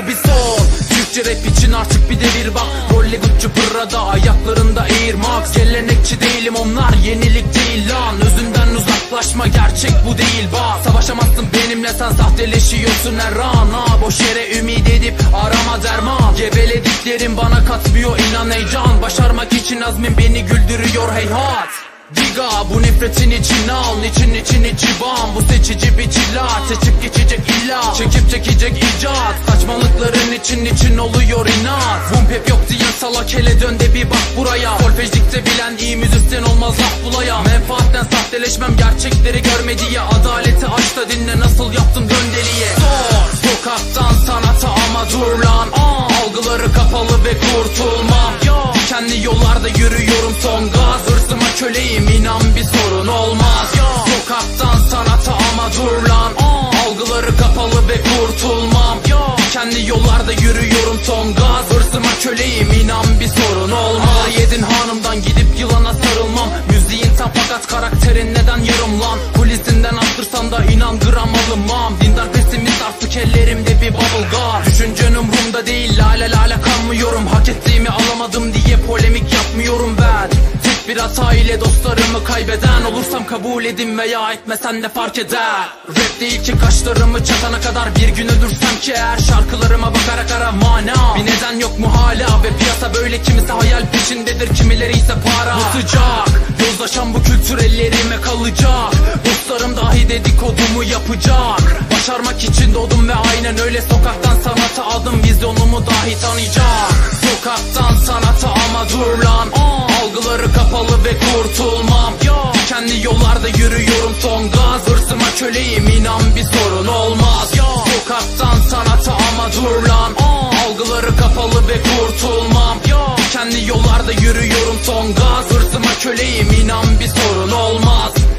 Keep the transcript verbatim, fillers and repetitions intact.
bu bir son. Türkçe rap için artık bir devir bak. Rolli Gucci Prada, ayaklarında Air Max. Gelenekçi değilim, onlar yenilik değil lan. Özünden uzaklaşma, gerçek bu değil bak. Savaşamazsın benimle, sen sahteleşiyorsun her an ha. Boş yere ümit edip arama derman. Gevelediklerim bana katmıyor inan heyecan. Başarmak için azmin beni güldürüyor heyhat. Diga bu nefretin içine al, niçin için içi bam. Bu seçici bir cila, seçip geçecek illa. Çekip çekecek icat, saçmalıkların için için oluyor inat. Vum hep yok diyen salak, hele dön de bir bak buraya. Solfejlikte bilen iyi müzisyen olmaz laf bulaya. Menfaatten sahteleşmem, gerçekleri görme diye. Adaleti aç da dinle, nasıl yaptım dön deliye. Sor sokaktan sanata ama dur lan. Aa, algıları kapalı ve kurtulmam. Yo, kendi yollarda yürüyorum son gaz. Hırsıma köleyim, inan bir sorun olmaz. Yo, sokaktan sanata ama dur lan. Aa, algıları kapalı ve kurtulmam. Yo, kendi yollarda yürüyorum son gaz. Hırsıma köleyim, inan bir sorun olmaz. Yedin hanımdan gidip yılana sarılmam. Müziğin tam fakat karakterin neden yarım lan? Kulisinden attırsan da inan gram alınmam. Dindar pesimist artık ellerimde bir bubble gum. Düşüncen umurumda değil, lale lale kanmıyorum. Hak ettiğimi alamadım diye polemik yapmıyorum ben. Tek bir hata ile dostlarımı kaybeden olursam kabul edin veya etmesen ne fark eder? Rap değil ki kaşlarımı çatana kadar, bir gün ölürsem ki eğer şarkılarıma bakarak ara mana. Bir neden yok mu hala ve piyasa böyle, kimisi hayal peşindedir, kimileri ise para. Bu sıcak yozlaşan bu kültür ellerime kalacak. Dostlarım dahi dedikodumu yapacak. Başarmak için doğdum ve aynen öyle sokaktan sanata adım vizyonumu dahi tanıyacak. Sokaktan sanata ama dur lan. Aa, algıları kapalı ve kurtulmam. Yo, kendi yollarda yürüyorum son gaz. Hırsıma köleyim, inan bir sorun olmaz. Yo, sokaktan sanata ama dur lan. Aa, algıları kapalı ve kurtulmam. Yo, kendi yollarda yürüyorum son gaz. Hırsıma köleyim, inan bir sorun olmaz.